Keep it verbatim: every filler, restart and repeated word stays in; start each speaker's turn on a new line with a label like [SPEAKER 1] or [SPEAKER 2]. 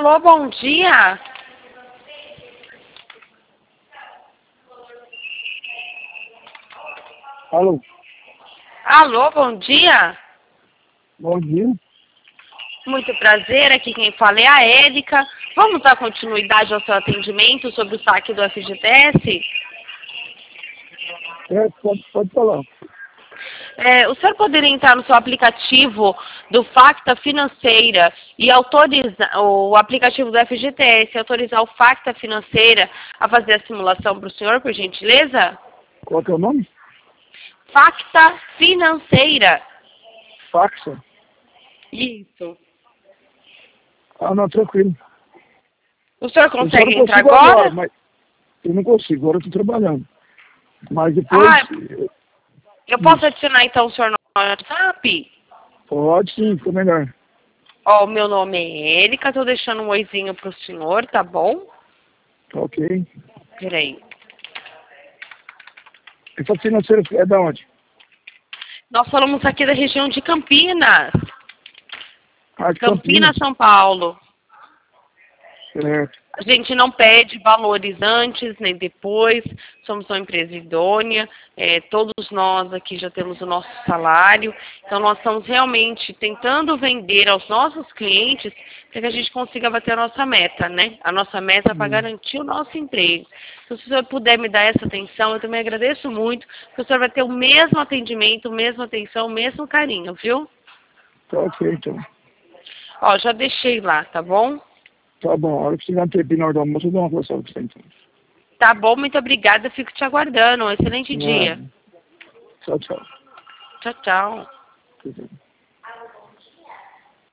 [SPEAKER 1] Alô, bom dia.
[SPEAKER 2] Alô?
[SPEAKER 1] Alô, bom dia.
[SPEAKER 2] Bom dia.
[SPEAKER 1] Muito prazer, aqui quem fala é a Érica. Vamos dar continuidade ao seu atendimento sobre o saque do F G T S?
[SPEAKER 2] É, pode, pode falar.
[SPEAKER 1] É, o senhor poderia entrar no seu aplicativo do Facta Financeira e autorizar o aplicativo do F G T S e autorizar o Facta Financeira a fazer a simulação para o senhor, por gentileza?
[SPEAKER 2] Qual que é o nome?
[SPEAKER 1] Facta Financeira.
[SPEAKER 2] Faxa?
[SPEAKER 1] Isso.
[SPEAKER 2] Ah, não, tranquilo.
[SPEAKER 1] O senhor
[SPEAKER 2] Eu só
[SPEAKER 1] consegue
[SPEAKER 2] não
[SPEAKER 1] entrar
[SPEAKER 2] consigo
[SPEAKER 1] agora?
[SPEAKER 2] mas eu não consigo, agora eu estou trabalhando. Mas depois,
[SPEAKER 1] Ah, eu posso adicionar então o senhor no WhatsApp?
[SPEAKER 2] pode sim, ficou melhor.
[SPEAKER 1] Ó, o meu nome é Érica, tô deixando um oizinho pro senhor, tá bom?
[SPEAKER 2] Ok.
[SPEAKER 1] Peraí.
[SPEAKER 2] Essa financeira é da onde?
[SPEAKER 1] Nós falamos aqui da região de Campinas.
[SPEAKER 2] Ah, de
[SPEAKER 1] Campinas,
[SPEAKER 2] Campinas.
[SPEAKER 1] São Paulo.
[SPEAKER 2] Certo.
[SPEAKER 1] A gente não pede valores antes nem depois, somos uma empresa idônea, é, todos nós aqui já temos o nosso salário, então nós estamos realmente tentando vender aos nossos clientes para que a gente consiga bater a nossa meta, né? A nossa meta é para
[SPEAKER 2] Hum.
[SPEAKER 1] garantir o nosso emprego. Então, se o senhor puder me dar essa atenção, eu também agradeço muito, porque o senhor vai ter o mesmo atendimento, a mesma atenção, o mesmo carinho, viu?
[SPEAKER 2] Tá ok, então.
[SPEAKER 1] Ó, já deixei lá, tá bom?
[SPEAKER 2] Tá bom, a hora que chegar um tempinho na hora do almoço, eu dou uma conversa com você, então.
[SPEAKER 1] Tá bom, muito obrigada, eu fico te aguardando. Um excelente dia.
[SPEAKER 2] Nada. Tchau, tchau.
[SPEAKER 1] Tchau, tchau.
[SPEAKER 2] Tudo bem.